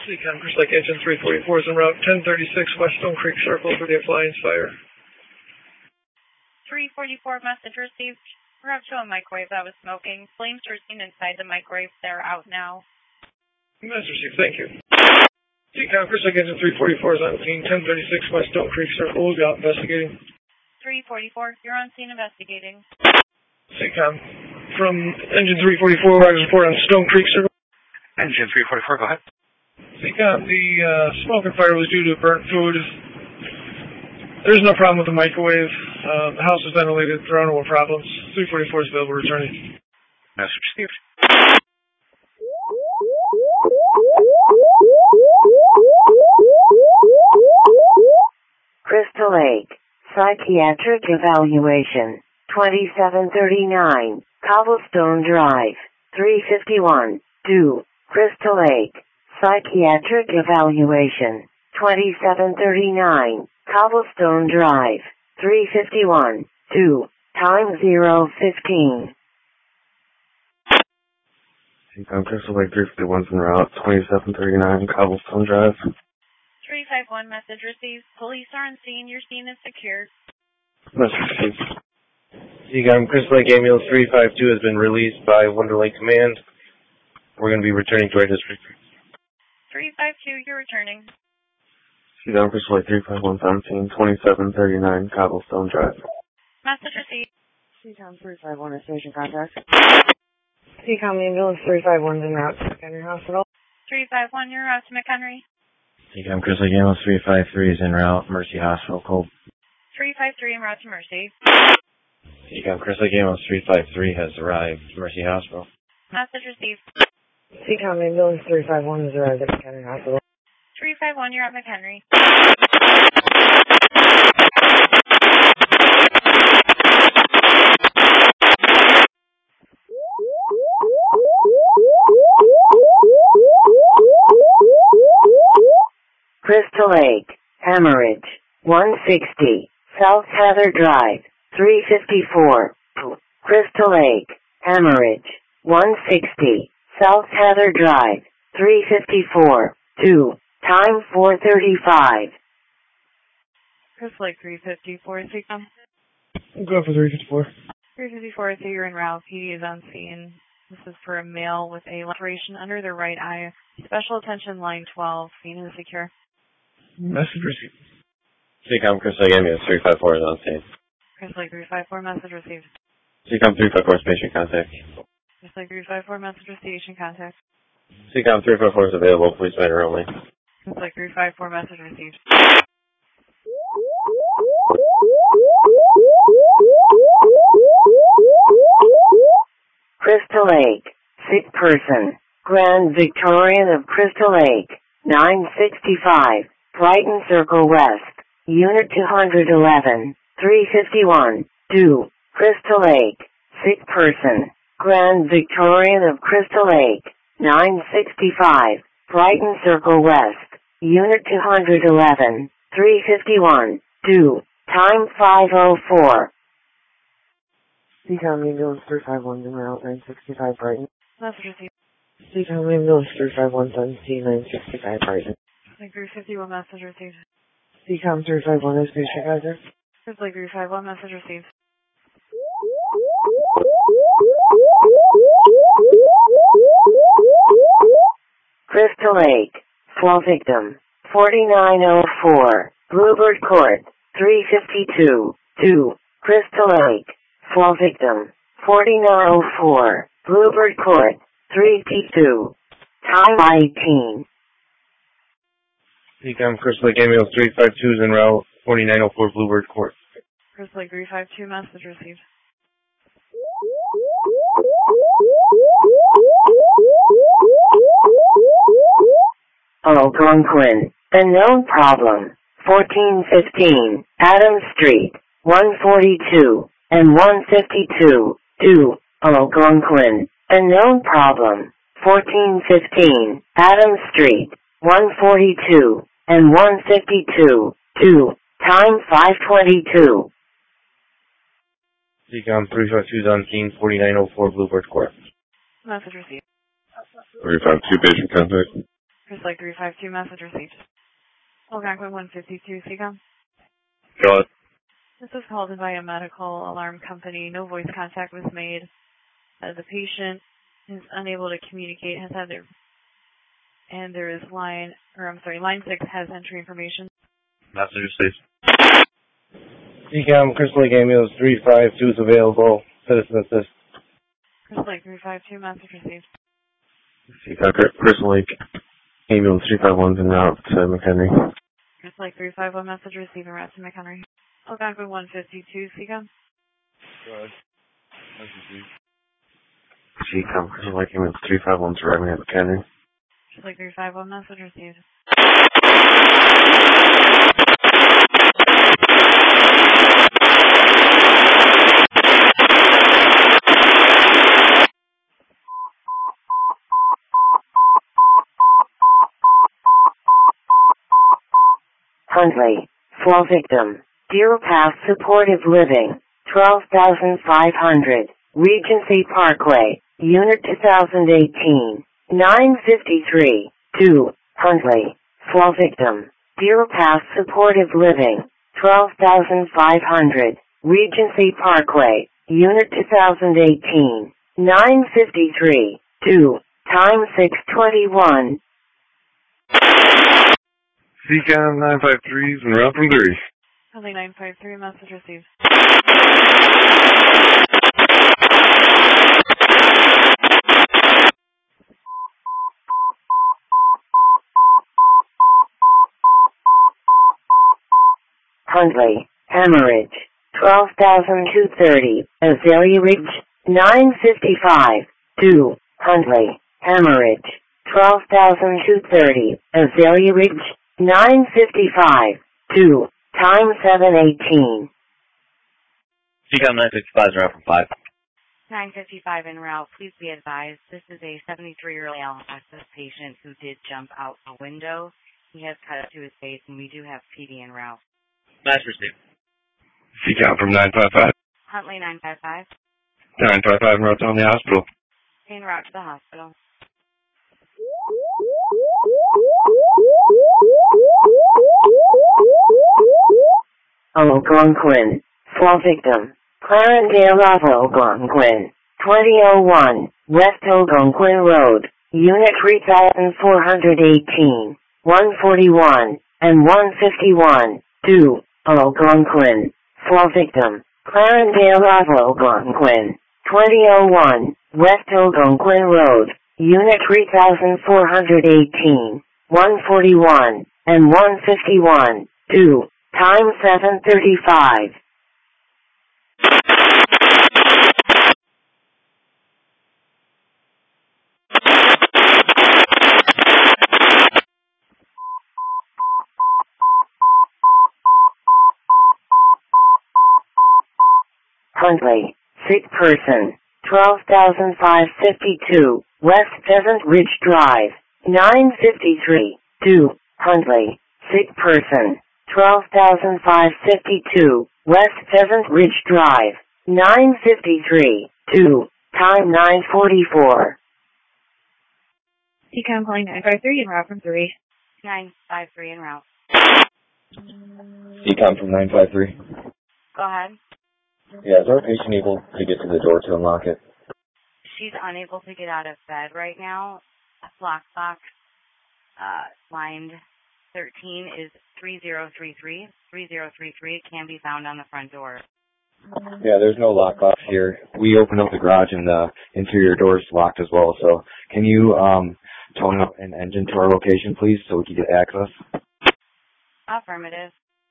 Seacom, Chris Lake Engine 344 is en route 1036 West Stone Creek Circle for the appliance fire. 344 message received. We're up to a microwave that was smoking. Flames were seen inside the microwave. They're out now. Message received, thank you. Seacom, Chris Lake Engine 344 is on scene 1036 West Stone Creek Circle. We'll be out investigating. 344, you're on scene investigating. Seacom, from Engine 344, Riders Report on Stone Creek Circle. Engine 344, go ahead. Seacom, the smoke and fire was due to burnt food. There's no problem with the microwave. The house is ventilated. There are no more problems. 344 is available returning. Message received. Crystal Lake, Psychiatric Evaluation, 2739, Cobblestone Drive, 351, 2, Crystal Lake, Psychiatric Evaluation, 2739, Cobblestone Drive, 351, 2, time 015. Seacom, Crystal Lake 351's en route, 2739, Cobblestone Drive. 351 message received. Police are on scene. Your scene is secure. Message received. Seacom, Crystal Lake Ambulance 352 has been released by Wonder Lake Command. We're going to be returning to our district. 352, you're returning. Seacom, Crystal Lake 351 2739, Cobblestone Drive. Message received. Seacom 351 is station contact. Seacom Ambulance 351 is en route to McHenry Hospital. 351, you're out to McHenry. Seacom, Crystal Lake Ambulance 353 is en route, Mercy Hospital, Cold. 353 en route to Mercy. Seacom, Crystal Lake Ambulance 353 has arrived, Mercy Hospital. Message received. Seacom Ambulance 351 is arrived at McHenry Hospital. 351, you're at McHenry. Crystal Lake, Hemorrhage, 160, South Heather Drive, 354, Crystal Lake, Hemorrhage, 160, South Heather Drive, 354, 2, time 4:35. Crystal Lake 354, Seacom. Go for 354. 354, so you're en route. PD is on scene. This is for a male with a laceration under the right eye. Special attention, line 12. Scene is secure. Message received. Seacom, Crystal Lake Ambulance 354 is on scene. Crystal Lake 354, message received. Seacom 354 is patient contact. Crystal Lake 354, message received, patient contact. Seacom 354 is available, police matter only. Crystal Lake 354, message received. Crystal Lake, sick person, Grand Victorian of Crystal Lake, 965, Brighton Circle West, Unit 211, 351, 2, Crystal Lake, sick person, Grand Victorian of Crystal Lake, 965, Brighton Circle West, Unit 211, 351, 2, time 5:04. Seacom Ambulance 351 is en route, 965 Brighton. Message received. Seacom Ambulance 351 965 Brighton. Crystal Lake 351, message received. Seacom 351 is patient contact. Crystal Lake 351, message received. Crystal Lake, fall victim, 4904, Bluebird Court, 352, 2, Crystal Lake, fall victim, 4904, Bluebird Court, 352, time 18. Seacom, Crystal Lake Ambulance 352 is en route, 4904 Bluebird Court. Crystal Lake 352, message received. Algonquin, unknown problem, 1415, Adams Street, 142, and 152, 2, Algonquin, unknown problem, 1415, Adams Street, 142, and 152, 2, time 5:22. Seacom 352 is on scene, 4904 Bluebird Court. Message received. 352 patient contact. Chris Lake 352, message received. Algonquin 152, CCOM. Go ahead. This was called in by a medical alarm company. No voice contact was made. The patient is unable to communicate, has had their, and there is line 6 has entry information. Message received. CCOM, Crystal Lake Ambulance 352 is available. Citizen assist. Chris Lake 352, message received. CCOM, Crystal Lake Ambulance 351 en route to McHenry. Chris Lake 351, message received en route to McHenry. Algonquin 152, CCOM. Go ahead. Message received. CCOM, Crystal Lake Ambulance 351 arriving at McHenry. Chris Lake 351, message received. Huntley, fall victim. Deer Path Supportive Living, 12,500, Regency Parkway, Unit 2018, 953, 2, Huntley, fall victim. Deer Path Supportive Living, 12,500, Regency Parkway, Unit 2018, 953, 2, time 6:21. CCOM 953 is en route from 3. Huntley 953, message received. Huntley, hemorrhage, 12,230, Azalea Ridge, 955, 2, Huntley, hemorrhage, 12,230, Azalea Ridge, 955, 2, time 7:18. CCOM 955 is en route from 5. 955 en route. Please be advised, this is a 73-year-old male access patient who did jump out a window. He has cut up to his face, and we do have PD en route. Message received. CCOM from 955. Huntley 955. 955 en route to the hospital. En route to the hospital. Algonquin, fall victim. Clarendale of Algonquin, 2001, West Algonquin Road, Unit 3418, 141, and 151, 2, Algonquin, fall victim. Clarendale of Algonquin, 2001, West Algonquin Road, Unit 3418, 141, and 151, 2, time 7:35. Huntley, sick person, 12,552, West Pheasant Ridge Drive, 953, 2, Huntley, sick person, 12,552, West Pheasant Ridge Drive, 953, 2, time 9:44. CCOM calling 953 en route from 3. 953 en route. CCOM from 953. Go ahead. Yeah, is our patient able to get to the door to unlock it? She's unable to get out of bed right now. Lockbox, line 13 is 3033. 3033 can be found on the front door. Yeah, there's no lockbox here. We opened up the garage and the interior door is locked as well, so can you tone up an engine to our location, please, so we can get access? Affirmative.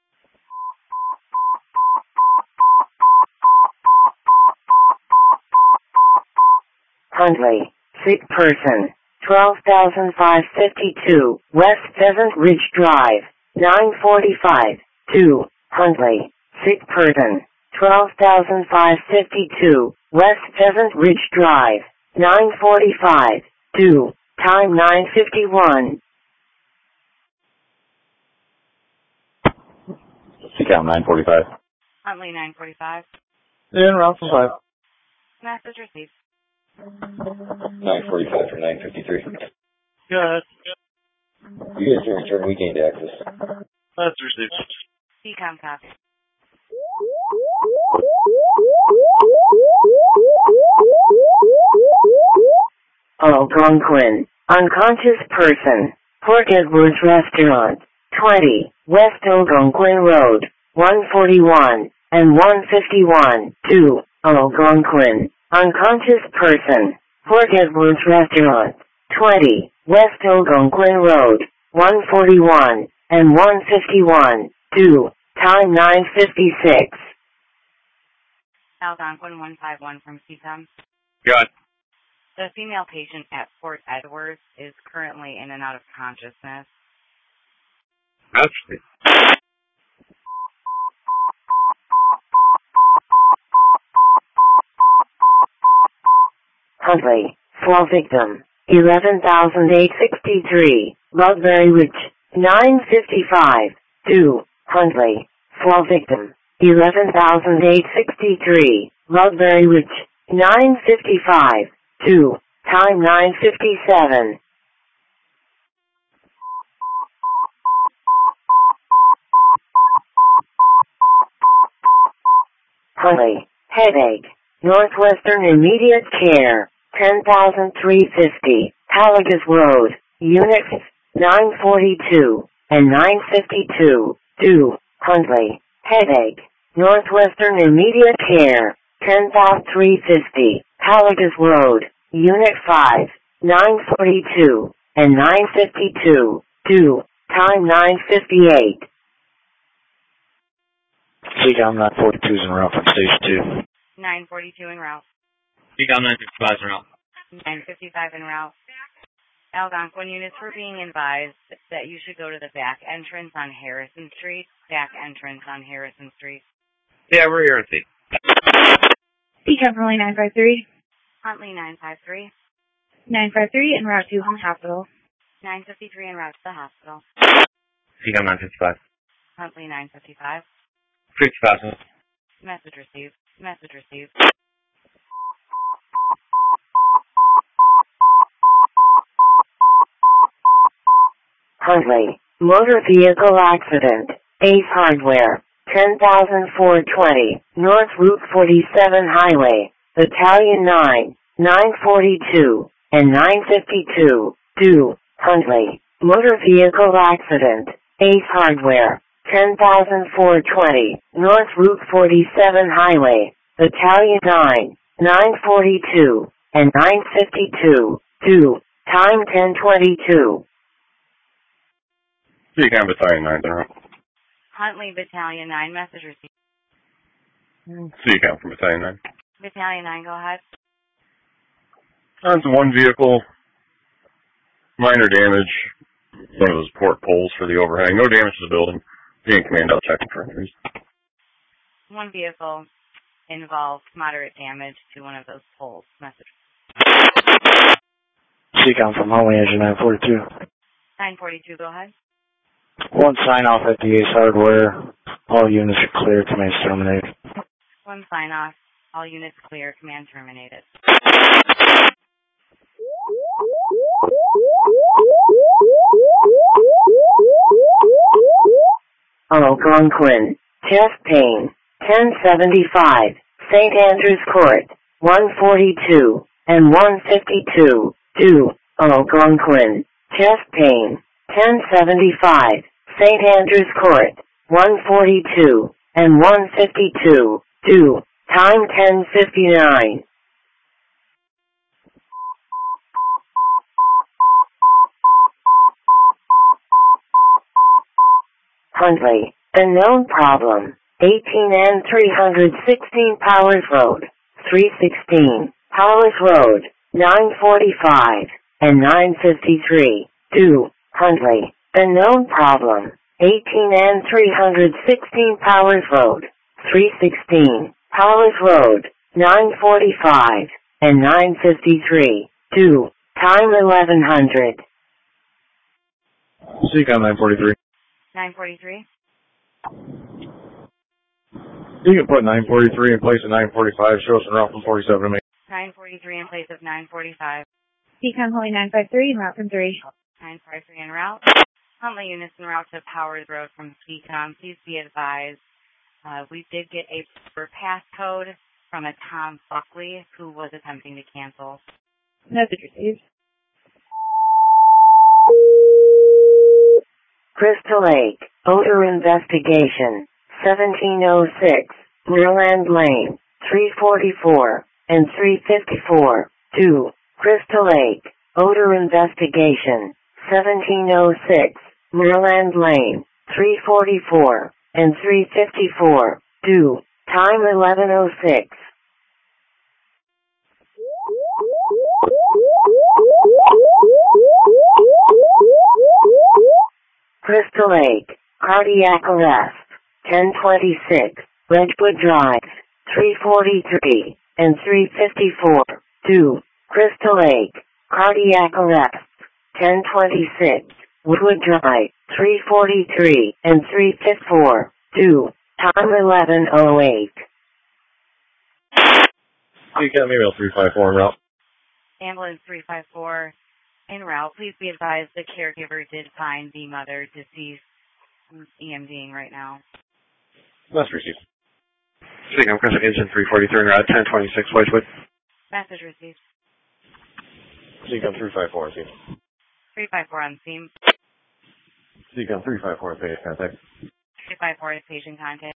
Huntley, sick person, 12,552, West Pheasant Ridge Drive, 945, 2, Huntley, sick person, 12,552, West Pheasant Ridge Drive, 945, 2, time 9:51. CCOM 945. Huntley 945. En route from 5. Message received. 945 for 953. Good. Unit 3 return, we gained access. That's received. CCOM copy. Algonquin. Unconscious person. Port Edwards Restaurant. 20. West Algonquin Road. 141 and 151. 2. Algonquin. Unconscious person. Port Edwards Restaurant. 20. West Algonquin Road. 141 and 151. 2. Time 9:56. Algonquin 151 from CCOM. Got it. The female patient at Fort Edwards is currently in and out of consciousness. That's received. Huntley. Fall victim. 11,863. Ludbury Ridge. 9:55. 2. Huntley. Fall victim. 11,863. Ludbury Ridge. 9:55. 2. Time 9:57. Huntley. Headache. Northwestern Immediate Care. 10,350. Halligus Road. Units 942 and 952. 2. Huntley. Headache. Northwestern Immediate Care. 10,350. Halligus Road. Unit 5. 942 and 952. 2. Time 9:58. CCOM 942 is en route from Station 2. 942 en route. CCOM 955 en route. 955 en route. Algonquin units were being advised that you should go to the back entrance on Harrison Street. Back entrance on Harrison Street. Yeah, we're here at the. CCOM Huntley 953. Huntley 953. 953 en route to Home Hospital. 953 en route to the hospital. CCOM 955. Huntley 955. 55. Message received. Message received. Huntley. Motor vehicle accident. Ace Hardware. 10,420. North Route 47 Highway. Battalion 9. 942 and 952. 2. Huntley. Motor vehicle accident. Ace Hardware. 10,420. North Route 47 Highway. Battalion 9. 942 and 952. 2. Time 10:22. CCOM Battalion 9 en route. Huntley Battalion 9. Message received. CCOM from Battalion 9. Battalion 9, go ahead. Onto one vehicle. Minor damage. One of those port poles for the overhang. No damage to the building. Being command out checking for injuries. One vehicle involved moderate damage to one of those poles. Message. CCOM from Huntley Engine 942. 942, go ahead. One sign off at the Ace Hardware. All units are clear. Command terminated. One sign off. All units clear. Command terminated. Algonquin. Chest pain. 1075. St. Andrew's Court. 142 and 152. 2. Algonquin. Chest pain. 1075. St. Andrew's Court. 142 and 152. 2. Time 10:59. Huntley. Unknown problem. 18 and 316 Powers Road. 316. Powers Road. 945 and 953. 2. Huntley. Unknown problem. 18 and 316 Powers Road. 316. Powers Road. 945 and 953. 2. Time 1100. CCOM 943. 943. You can put 943 in place of 945. Show us en route from 47 to me. 943 in place of 945. CCOM Huntley 953 en route from 3. 953 en route. Huntley units en route to Powers Road from CCOM. Please be advised, we did get a passcode from a Tom Buckley who was attempting to cancel. Message received. Crystal Lake, odor investigation, 1706, Moorland Lane, 344 and 354, 2, Crystal Lake, odor investigation, 1706, Moorland Lane, 344 and 354, 2, time 11:06. Crystal Lake, cardiac arrest, 1026, Ledgewood Drive, 343 and 354, 2, Crystal Lake, cardiac arrest, 1026, Woodwood Drive, 343 and 354, 2, time 11:08. CCOM email 354 en route. Ambulance 354 en route. Please be advised the caregiver did find the mother deceased. I'm EMDing right now. Message received. CCOM Crystal Lake Engine 343 en route, 1026 Wedgewood. Message received. CCOM 354 on scene. 354 on scene. CCOM 354 is patient contact. 354 is patient contact.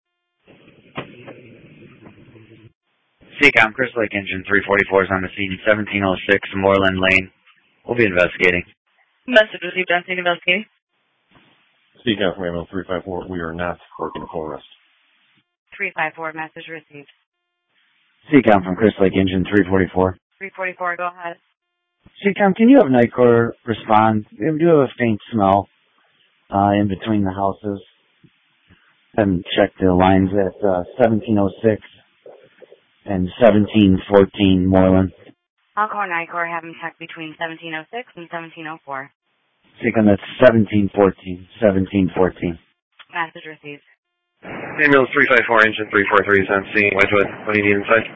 CCOM Crystal Lake Engine 344 is on the scene, 1706 Moorland Lane. We'll be investigating. Message received on scene investigating. CCOM from email 354, we are not working full arrest. 354, message received. CCOM from Crystal Lake Engine 344. 344, go ahead. CCOM, can you have NICOR respond? We do have a faint smell in between the houses. Haven't checked the lines at 1706 and 1714 Moreland. I'll call NICOR, have them check between 1706 and 1704. CCOM, that's 1714. 1714. Message received. Ambulance 354, engine 343 is on scene. Wedgewood, what do you need inside?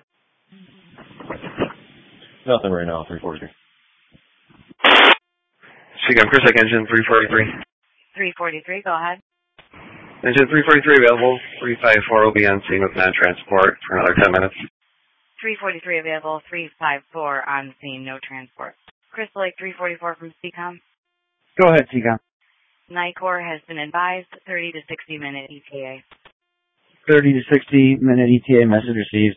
Nothing right now, 343. CCOM Crystal Lake Engine 343. 343, go ahead. Engine 343 available. 354 will be on scene with non-transport for another 10 minutes. 343 available, 354 on scene, no transport. Crystal Lake 344 from CCOM. Go ahead, CCOM. NICOR has been advised 30 to 60 minute ETA. 30 to 60 minute ETA, message received.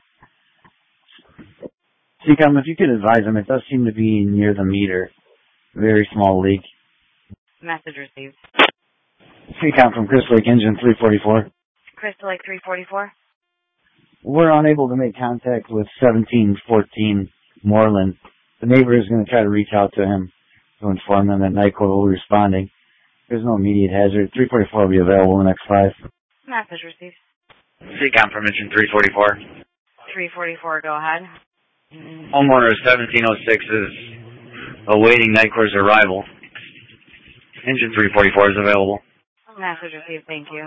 CCOM, if you could advise them, it does seem to be near the meter. Very small leak. Message received. CCOM from Crystal Lake Engine 344. Crystal Lake 344. We're unable to make contact with 1714 Moreland. The neighbor is going to try to reach out to him to inform them that NICOR will be responding. There's no immediate hazard. 344 will be available in the next 5. Message received. CCOM from Engine 344. 344, go ahead. Homeowner 1706 is awaiting NICOR's arrival. Engine 344 is available. Message received, thank you.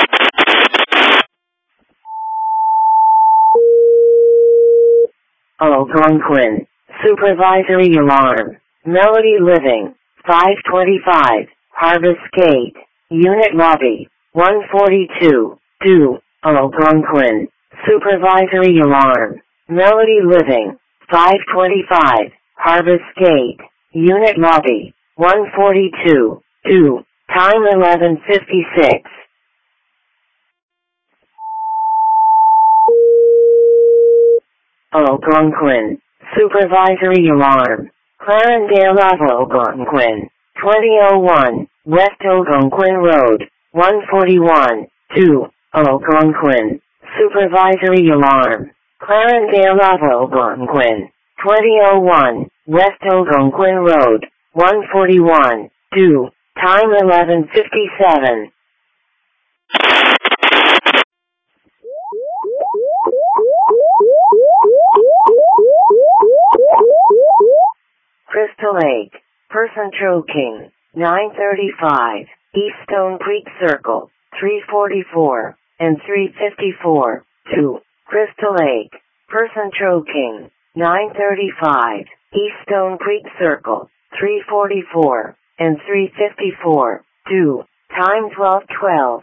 Algonquin, supervisory alarm, Melody Living, 525, Harvest Gate, unit lobby, 142, 2, Algonquin, supervisory alarm, Melody Living, 525, Harvest Gate, unit lobby, 142, 2, time 11:56. Algonquin, supervisory alarm, Clarendale Ave, Algonquin, 2001, West Algonquin Road, 141, 2, Algonquin, supervisory alarm, Clarendale Ave, Algonquin, 2001, West Algonquin Road, 141, 2, time 11:57. Crystal Lake, person choking, 935, East Stone Creek Circle, 344 and 354, 2, Crystal Lake, person choking, 935, East Stone Creek Circle, 344 and 354, 2. Time 12:12.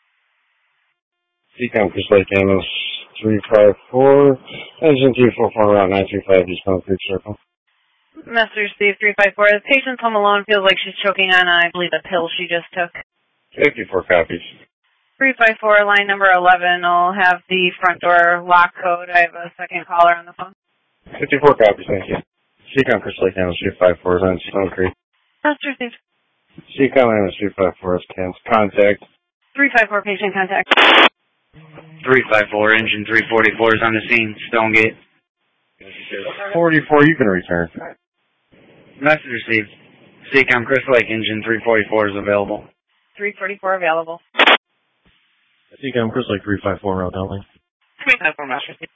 CCOM Chris Lake Ambulance 354, engine 344, route 935, East Palm Creek Circle. Master Steve 354. The patient's home alone, feels like she's choking on, I believe, a pill she just took. 54 copies. 354, line number 11. I'll have the front door lock code. I have a second caller on the phone. 54 copies, thank you. CCOM Chris Lake Ambulance 354 is on Stone Creek. Master Steve. CCOM Ambulance 354 is contact. 354, patient contact. 354, engine 344 is on the scene, Stonegate. 44, you can return. Message received. CCOM Chris Lake, engine 344 is available. 344 available. CCOM Chris Lake 354, route Delta. 354, Master Steve.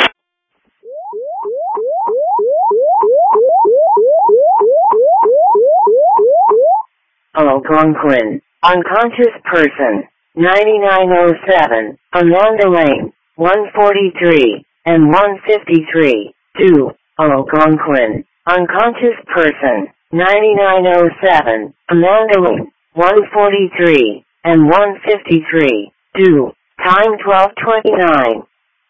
Algonquin. Unconscious person. 9907. Amanda Lane. 143 and 153. 2. Algonquin. Unconscious person. 9907. Amanda Lane. 143 and 153. 2. Time 12:29.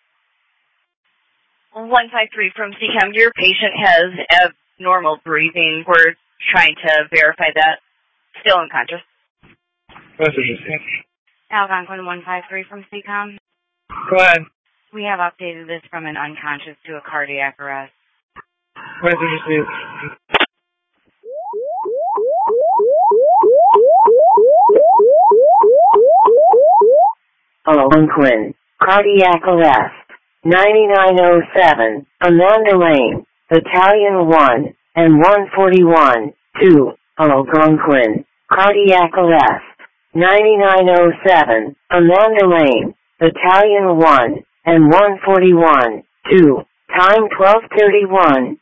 153 from CCOM. Your patient has abnormal breathing. We're trying to verify that. Still unconscious. Message received. Algonquin 153 from CCOM. Go ahead. We have updated this from an unconscious to a cardiac arrest. Message received. Algonquin. Cardiac arrest. 9907. Amanda Lane. Battalion 1 and 141. 2. Algonquin. Cardiac arrest. 9907. Amanda Lane. Battalion 1 and 141. 2. Time 12:31.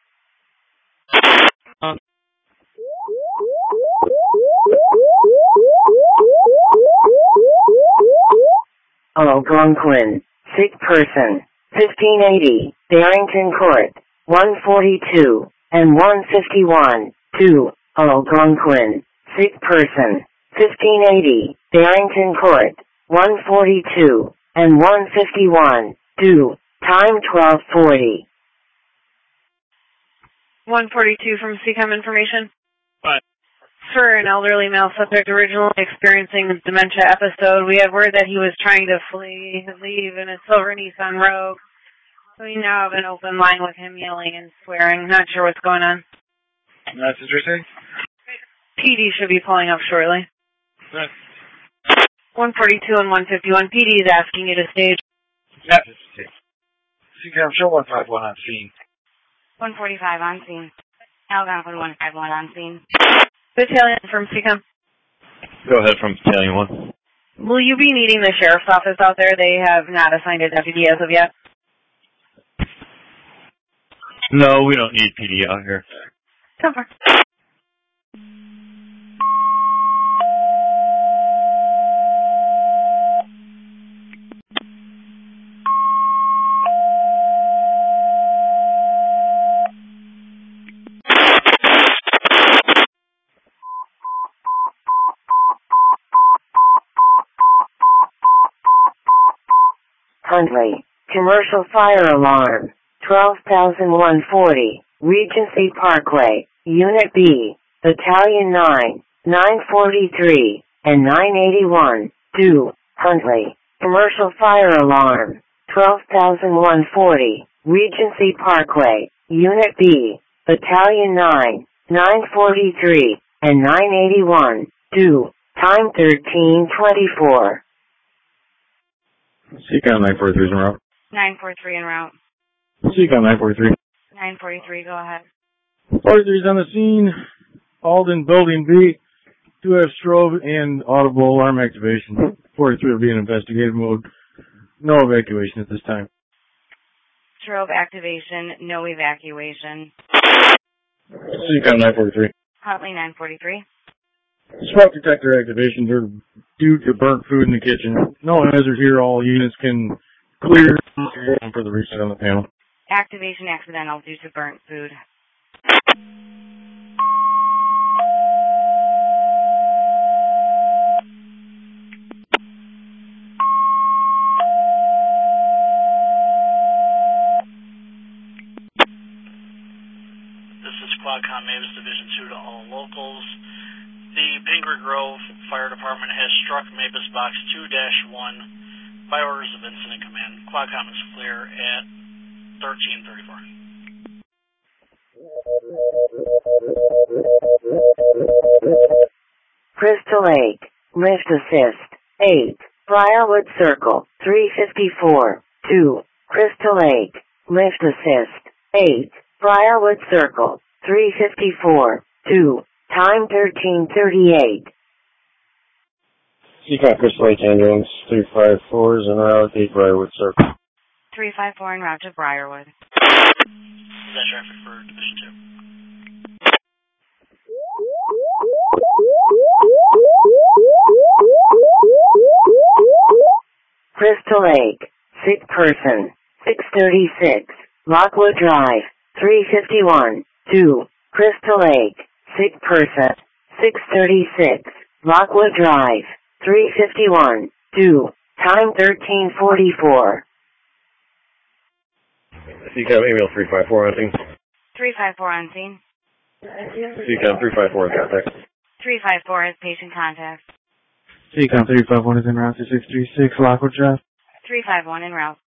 Algonquin. Sick person. 1580. Barrington Court. 142 and 151. 2. Algonquin. Sick person. 1580. Barrington Court. 142 and 151. 2. Time 12:40. 142 from CCOM information. What? For an elderly male subject originally experiencing a dementia episode, we have word that he was trying to leave in a silver Nissan Rogue. We now have an open line with him yelling and swearing. Not sure what's going on. Message received. PD should be pulling up shortly. Right. 142 and 151. PD is asking you to stage. Message received. CCOM show 151 on scene. 145 on scene. Algonquin 151 on scene. Battalion from CCOM. Go ahead from Battalion 1. Will you be needing the sheriff's office out there? They have not assigned a deputy as of yet. No, we don't need PD out here. Come on. Huntley. Commercial fire alarm. 12,140. Regency Parkway. Unit B. Battalion 9. 943 and 981. 2. Huntley. Commercial fire alarm. 12,140. Regency Parkway. Unit B. Battalion 9. 943 and 981. 2. Time 13:24. CCOM 943 is en route. 943 en route. CCOM 943. 943, go ahead. 43 is on the scene. Alden Building B. 2 have strobe and audible alarm activation. 43 will be in investigative mode. No evacuation at this time. Strobe activation, no evacuation. CCOM 943. Huntley 943. Smoke detector activations are due to burnt food in the kitchen. No hazard here. All units can clear for the reset on the panel. Activation accidental due to burnt food. News Division 2 to all locals. The Pingree Grove Fire Department has struck Mavis Box 2-1 by orders of Incident Command. Qualcomm is clear at 1334. Crystal Lake, Lift Assist, 8, Briarwood Circle, 354, 2, Crystal Lake, Lift Assist, 8, Briarwood Circle, 354, 2, time 1338. CCAP Crystal Lake Ambulance 354 is en route 8 Briarwood Circle. 354 en route to Briarwood. That traffic for Division 2. Crystal Lake, sick person, 636, Lockwood Drive, 351, 2, Crystal Lake, sick person, 636, Lockwood Drive, 351, 2, time 1344. CCAP Ambulance 354 on scene. 354 on scene. CCAP 354 in contact. 354 has patient contact. CCOM 351 is en route to 636 Lockwood Drive. 351 en route.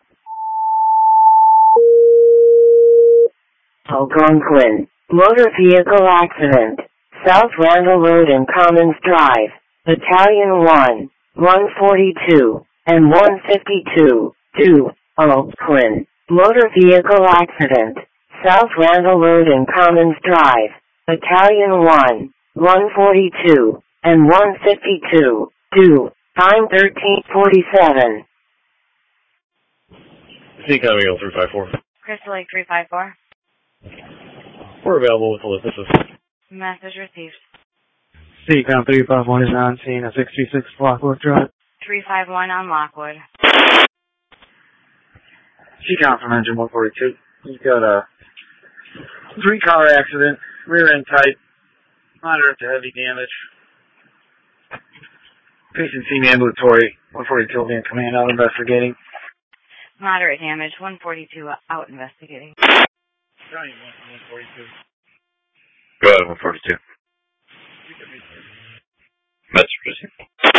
Algonquin, motor vehicle accident, South Randall Road and Commons Drive, Battalion 1, 142, and 152, 2, Algonquin, motor vehicle accident, South Randall Road and Commons Drive, Battalion 1, 142, and 152, 2, time 1347. CCAP Ambulance 354. Crystal Lake 354. We're available with the lift assist. Message received. CCOM 351 is on scene at 636 Lockwood Drive. 351 on Lockwood. CCOM from engine 142. He's got a 3-car accident, rear end type, moderate to heavy damage. Patient seen ambulatory, 142 will be in command out investigating. Moderate damage, 142 out investigating. Johnny 142. Go ahead, 142. That's received.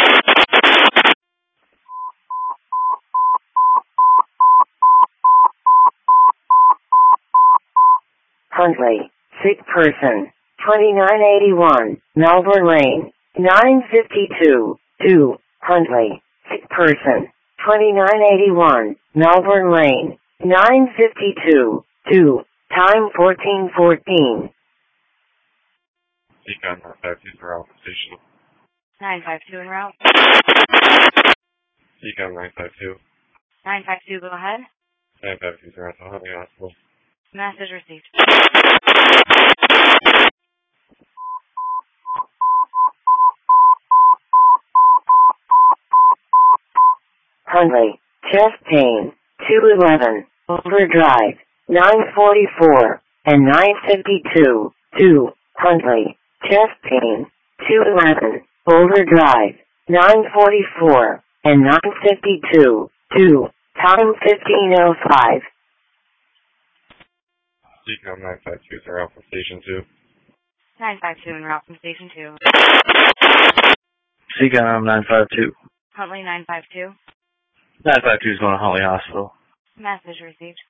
Huntley, sick person, 2981, Melbourne Lane, 952, 2, Huntley, sick person, 2981, Melbourne Lane, 952, 2, time 1414. CCAP 952 for Alpha Station. 952 en route. CCAP 952. 952, go ahead. 952 for Alpha Huntley Hospital. Message received. Huntley, chest pain, 211, Boulder Drive, 944, and 952, 2, Huntley, chest pain, 211, Boulder Drive, 944, and 952, 2, time 1505. CCAP 952 for Alpha Station 2. 952 en route from Station 2. CCOM 952. Huntley 952. 952 is going to Huntley Hospital. Message received.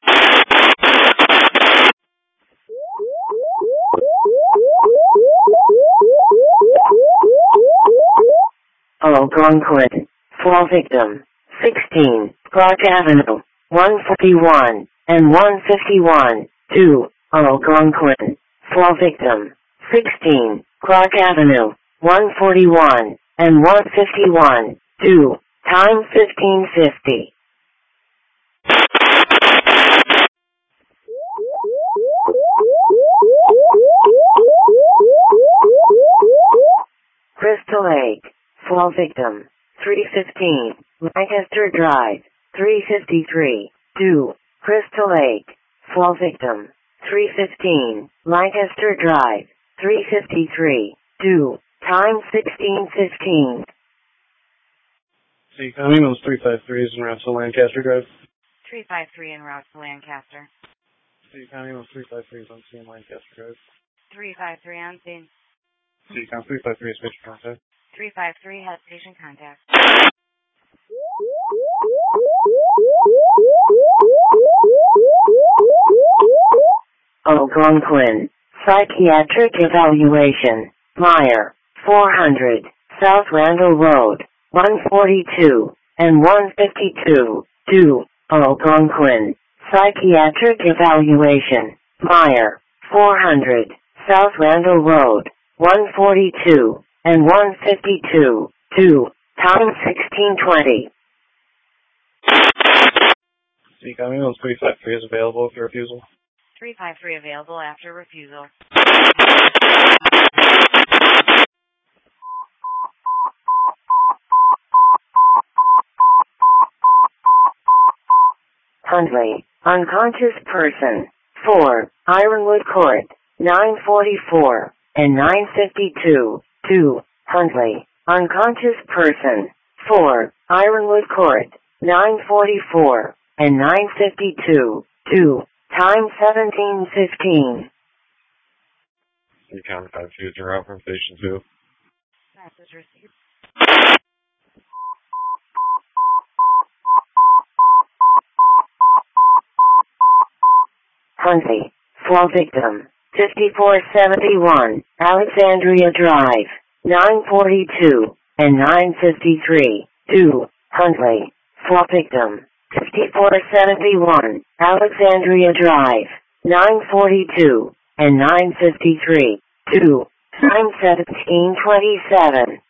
Algonquin, fall victim, 16, Clark Avenue, 141, and 151, 2, Algonquin, fall victim, 16, Clark Avenue, 141, and 151, 2, time 1550. Crystal Lake, fall victim, 315, Lancaster Drive, 353, 2, Crystal Lake, fall victim, 315, Lancaster Drive, 353, 2, time 1615. CCOM Ambulance 353 is en route to Lancaster Drive. 353 en route to Lancaster. CCOM Ambulance 353 is on scene Lancaster Drive. 353 on scene. CCOM 353 is patient contact. 353 has patient contact. Algonquin. Psychiatric evaluation. Meyer. 400. South Randall Road. 142 and 152. 2. Algonquin. Psychiatric evaluation. Meyer. 400. South Randall Road. 142 and 152. 2. Time 1620. CCOM ambulance 353 is available with your refusal. 353 available after refusal. Hundley. Unconscious person. 4. Ironwood Court. 944 and 952. 2. Hundley. Unconscious person. 4. Ironwood Court. 944 and 952. 2. Time 1715. CCOM 52 is en route from Station 2. Message received. Huntley. Fall victim. 5471 Alexandria Drive. 942 and 953. 2. Huntley. Fall victim. 5471 Alexandria Drive. 942 and 953. 2. Time 1727.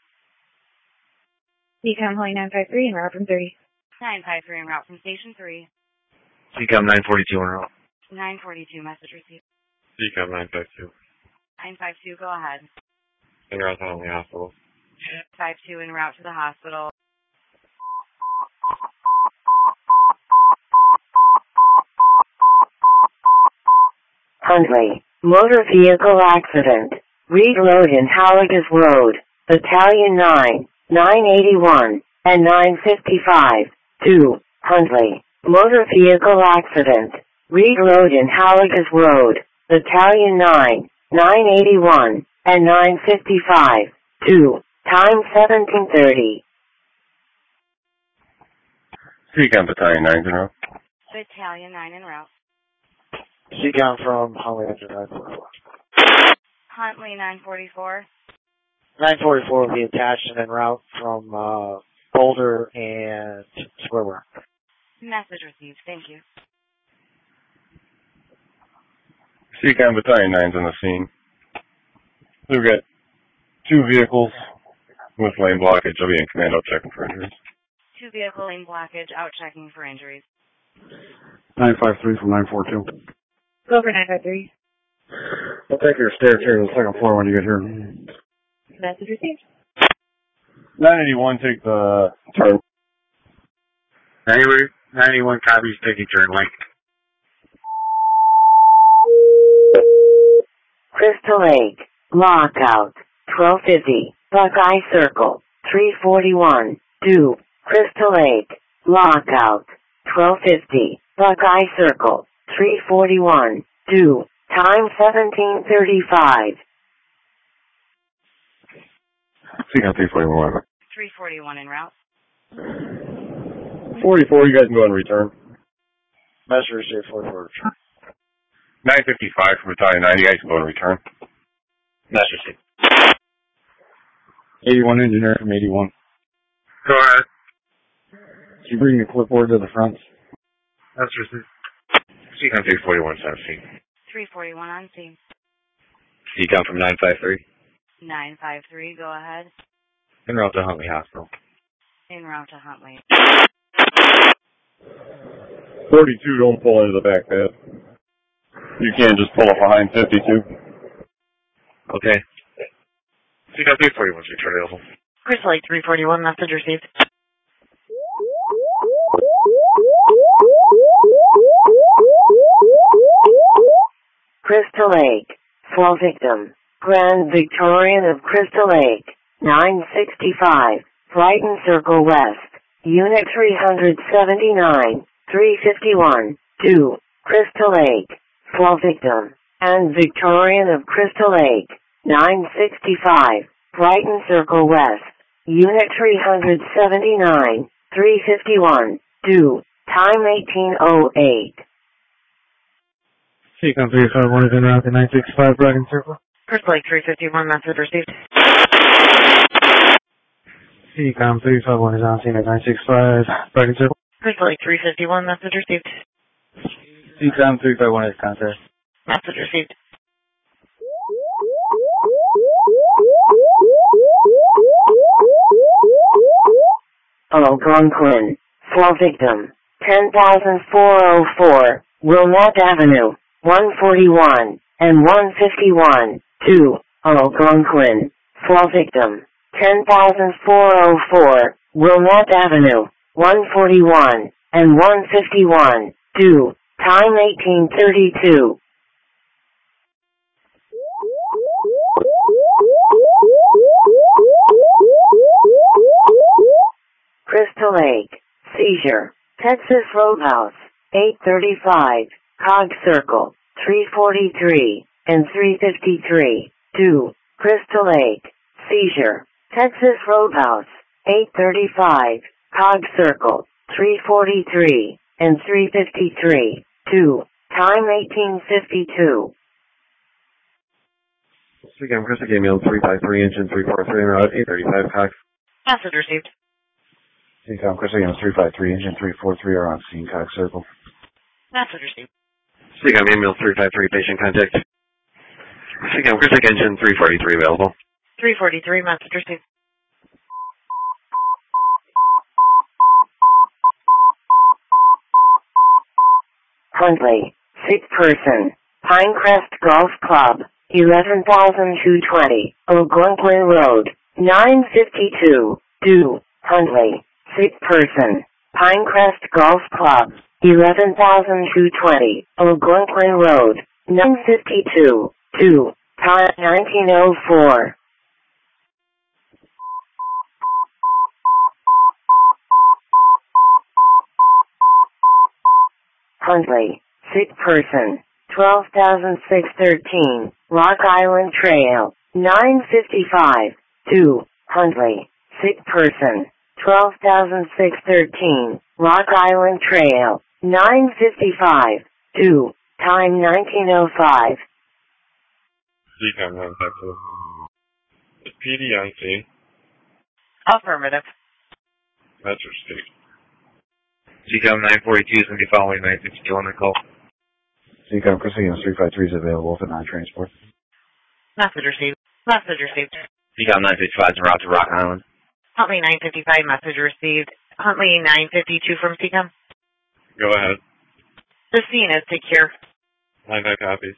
CCOM Holly 953 and route from 3. 953 en route from Station 3. CCOM 942 en route. 942 message received. CCOM 952. 952 go ahead. En route to Huntley Hospital. 52 en route to the hospital. Huntley. Motor vehicle accident. Reed Road and Halligas Road. Battalion 9, 981 and 955. 2. Huntley. Motor vehicle accident. Reed Road and Halligas Road. Battalion 9, 981 and 955. 2. Time 1730. CCOM Battalion 9's en route. Battalion 9 en route. CCOM from Huntley Engine 944. Huntley 944. 944 will be attached and en route from Boulder and Square Rock. Message received. Thank you. CCOM Battalion 9's on the scene. We've got 2 vehicles with lane blockage. I'll be in command out checking for injuries. 2 vehicle lane blockage, out checking for injuries. 953 from 942. Go for 953. I'll take your stairs here to the second floor when you get here. Message received. 981, take the turn. 91 copies, taking turn length. Crystal Lake. Lockout. 1250. Buckeye Circle. 341. 2. Crystal Lake. Lockout. 1250. Buckeye Circle. 341. 2. Time 1735. CCOM 341. 341 en route. 44, you guys can go and return. Message received 44. 955 from Battalion 9, you guys can go and return. Message received. 81 engineer from 81. Go ahead. Can you bring the clipboard to the front? That's received. CCOM 341 is on scene. 341 on scene. CCOM from 953. 953, go ahead. En route to Huntley Hospital. En route to Huntley. 42, don't pull into the back path. You can't just pull up behind 52. Okay. CCOM 341 is return available. Crystal Lake 341, message received. Crystal Lake. Fall victim. Grand Victorian of Crystal Lake. 965. Brighton Circle West. Unit 379. 351. 2. Crystal Lake. Fall victim. and Victorian of Crystal Lake, 965, Brighton Circle West, Unit 379, 351, due, time 1808. Seacom 351 is en route to 965 Brighton Circle. Crystal Lake 351, message received. Seacom 351 is on scene at 965 Brighton Circle. Crystal Lake 351, message received. Seacom 351 is contact. Message received. Algonquin, for victim, 10,404, Wilmette Avenue, 141, and 151, 2, Algonquin, for victim, 10,404, Wilmette Avenue, 141, and 151, 2, time 1832. Crystal Lake, seizure, Texas Roadhouse, 835, Cog Circle, 343, and 353, 2, Crystal Lake, seizure, Texas Roadhouse, 835, Cog Circle, 343, and 353, 2, time 1852. Seacom Crystal Game Meal 353, engine 343, en route 835 Cox. Message received. Seacom Crystal Game 353, engine 343 are on scene, Cox Circle. Message received. Seacom Meal 353, patient contact. Seacom Crystal engine 343 available. 343, message received. Huntley, 6 person, Pinecrest Golf Club, 11,220, Algonquin Road, 952, due, Huntley, 6 person, Pinecrest Golf Club, 11,220, Algonquin Road, 952, due, time 1904. Huntley, 6 person, 12,613, Rock Island Trail, 955, 2, Huntley, 6 person, 12,613, Rock Island Trail, 955, 2, time 1905. Seacom contact. PD on scene. Affirmative. Metro State. Seacom 942 is going to be following 952 on the call. Seacom Crystal Game 353 is available for non-transport. Message received. Message received. Seacom 955 is en route to Rock Island. Huntley 955, message received. Huntley 952 from Seacom. Go ahead. The scene is secure. 95 copies.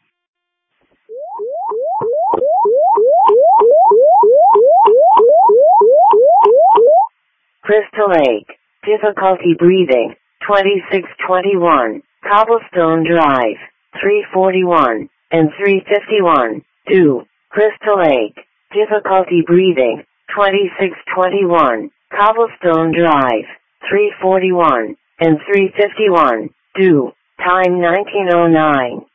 Crystal Lake, difficulty breathing, 2621, Cobblestone Drive, 341, and 351, 2, Crystal Lake, difficulty breathing, 2621, Cobblestone Drive, 341, and 351, 2, time 1909.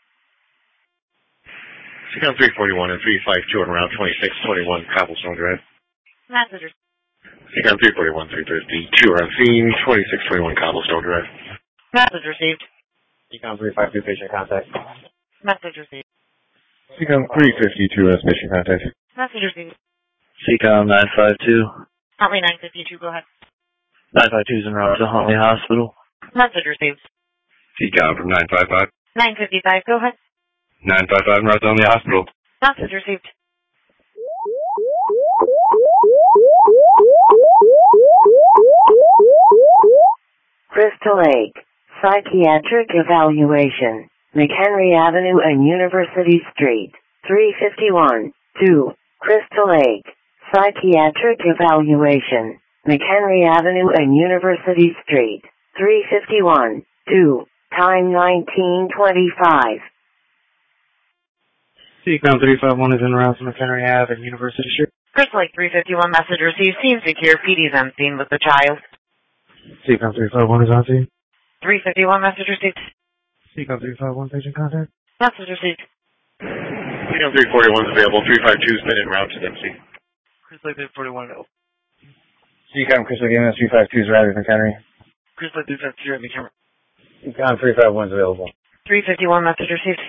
Seacom 341 and 352 on route 2621 Cobblestone Drive. Message. Seacom 341, 352 are on scene, 2621 Cobblestone Drive. Message received. Seacom 352, patient contact. Message received. Seacom 352 as mission contact. Message received. Seacom 952. Huntley 952, go ahead. 952 is en route to Huntley Hospital. Message received. Seacom from 955. 955, go ahead. 955 en route to Huntley Hospital. Message received. Crystal Lake, psychiatric evaluation, McHenry Avenue and University Street, 351, 2, Crystal Lake, psychiatric evaluation, McHenry Avenue and University Street, 351, 2, time 1925. Seacom 351 is en route to McHenry Ave and University Street. Crystal Lake 351, message received. Scene secure. PD's on scene with the child. Seacom 351 is on scene. 351, message received. Seacom 351, patient contact. Message received. CCAM 341 is available. 352 has been en route to MC. Chris Lake 341 available. CCAM Chris Lake EMS 352 is ready for McHenry. Chris Lake 352 at McHenry. CCAM 351 is available. 351, message received.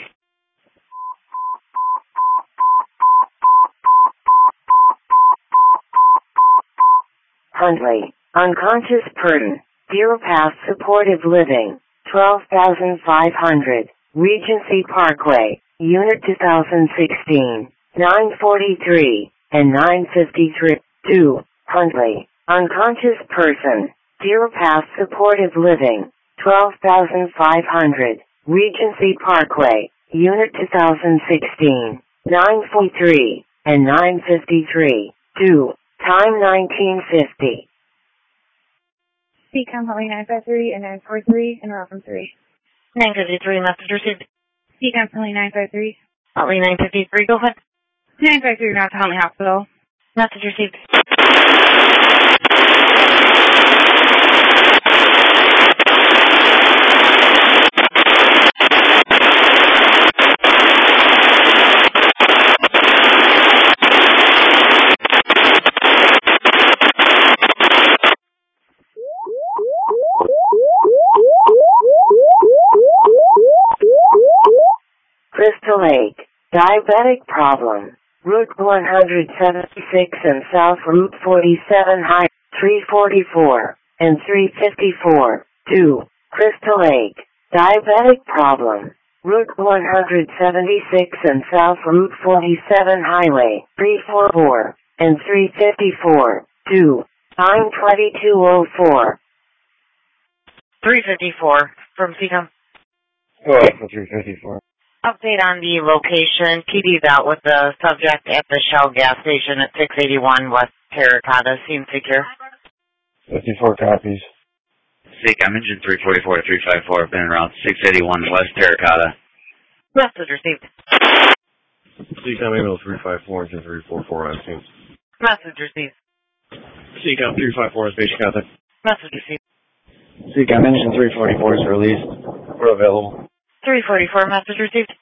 Huntley, unconscious person, Deer Path Supportive Living, 12,500, Regency Parkway, Unit 2016, 943 and 953. 2. Huntley, unconscious person, Deer Path Supportive Living, 12,500, Regency Parkway, Unit 2016, 943 and 953. 2. Time 1950. CCAM Huntley 953 and 943 and route from 3. 953, message received. CCAM Huntley 953. Huntley 953, go ahead. 953 route to Huntley Hospital. Message received. Crystal Lake, diabetic problem, Route 176 and South Route 47 High, 344 and 354. 2. Crystal Lake, diabetic problem, Route 176 and South Route 47 Highway, 344 and 354. 2. Time 22:04. 354 from CCAM. Go ahead for 354. Update on the location. PD's out with the subject at the Shell gas station at 681 West Terracotta. Seems secure. 54 copies. CCAM engine 344 354 have been en route 681 West Terracotta. Message received. CCAM email 354 engine 344 on scene. Message received. CCAM 354 is basic contact. Message received. CCAM engine 344 is released. We're available. 344, message received.